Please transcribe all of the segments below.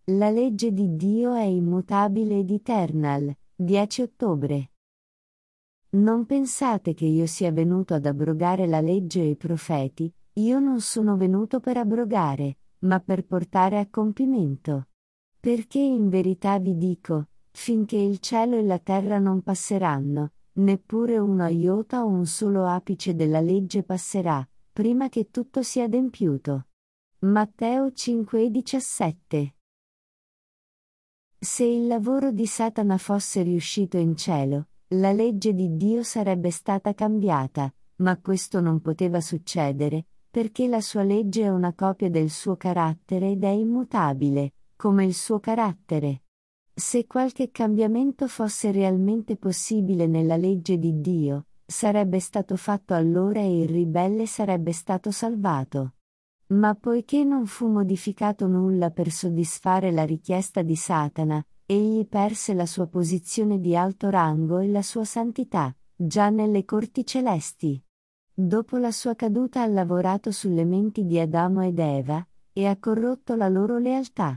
La legge di Dio è immutabile ed eternal. 10 ottobre. Non pensate che io sia venuto ad abrogare la legge e i profeti, io non sono venuto per abrogare, ma per portare a compimento. Perché in verità vi dico, finché il cielo e la terra non passeranno, neppure una iota o un solo apice della legge passerà, prima che tutto sia adempiuto. Matteo 5,17. Se il lavoro di Satana fosse riuscito in cielo, la legge di Dio sarebbe stata cambiata, ma questo non poteva succedere, perché la sua legge è una copia del suo carattere ed è immutabile, come il suo carattere. Se qualche cambiamento fosse realmente possibile nella legge di Dio, sarebbe stato fatto allora e il ribelle sarebbe stato salvato. Ma poiché non fu modificato nulla per soddisfare la richiesta di Satana, egli perse la sua posizione di alto rango e la sua santità, già nelle corti celesti. Dopo la sua caduta ha lavorato sulle menti di Adamo ed Eva, e ha corrotto la loro lealtà.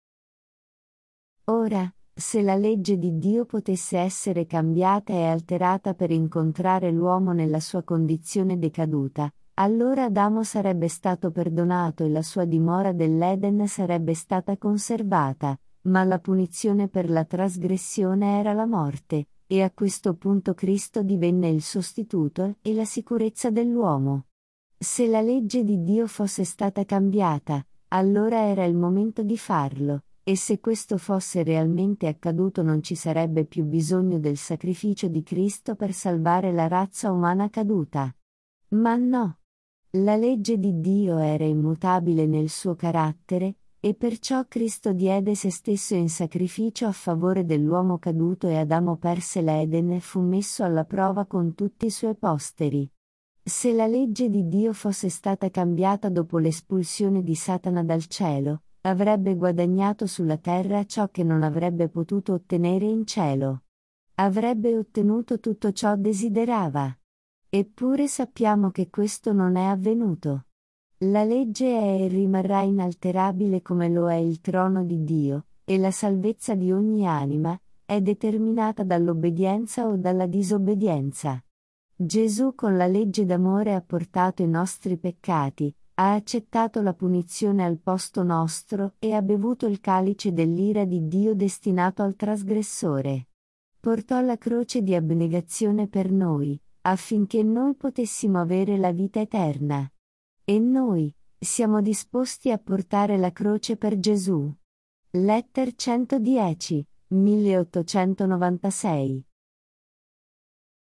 Ora, se la legge di Dio potesse essere cambiata e alterata per incontrare l'uomo nella sua condizione decaduta, allora Adamo sarebbe stato perdonato e la sua dimora dell'Eden sarebbe stata conservata, ma la punizione per la trasgressione era la morte, e a questo punto Cristo divenne il sostituto e la sicurezza dell'uomo. Se la legge di Dio fosse stata cambiata, allora era il momento di farlo, e se questo fosse realmente accaduto non ci sarebbe più bisogno del sacrificio di Cristo per salvare la razza umana caduta. Ma no. La legge di Dio era immutabile nel suo carattere, e perciò Cristo diede se stesso in sacrificio a favore dell'uomo caduto e Adamo perse l'Eden e fu messo alla prova con tutti i suoi posteri. Se la legge di Dio fosse stata cambiata dopo l'espulsione di Satana dal cielo, avrebbe guadagnato sulla terra ciò che non avrebbe potuto ottenere in cielo. Avrebbe ottenuto tutto ciò desiderava. Eppure sappiamo che questo non è avvenuto. La legge è e rimarrà inalterabile come lo è il trono di Dio, e la salvezza di ogni anima è determinata dall'obbedienza o dalla disobbedienza. Gesù con la legge d'amore ha portato i nostri peccati, ha accettato la punizione al posto nostro e ha bevuto il calice dell'ira di Dio destinato al trasgressore. Portò la croce di abnegazione per noi, affinché noi potessimo avere la vita eterna. E noi siamo disposti a portare la croce per Gesù. Letter 110, 1896